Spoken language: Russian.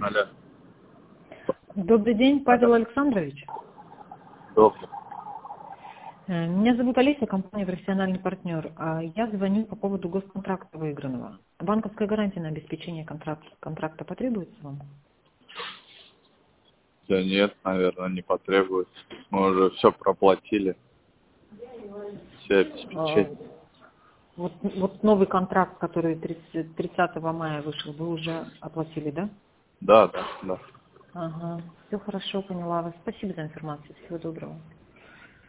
Алло. Добрый день, Павел Александрович. Добрый. Меня зовут Олеся, компания «Профессиональный партнер». Я звоню по поводу госконтракта выигранного. Банковская гарантия на обеспечение контракта потребуется вам? Да нет, наверное, не потребуется. Мы уже все проплатили. Все обеспечения. Вот новый контракт, который 30 мая вышел, вы уже оплатили, да? Да. Ага, все хорошо, поняла вас. Спасибо за информацию. Всего доброго.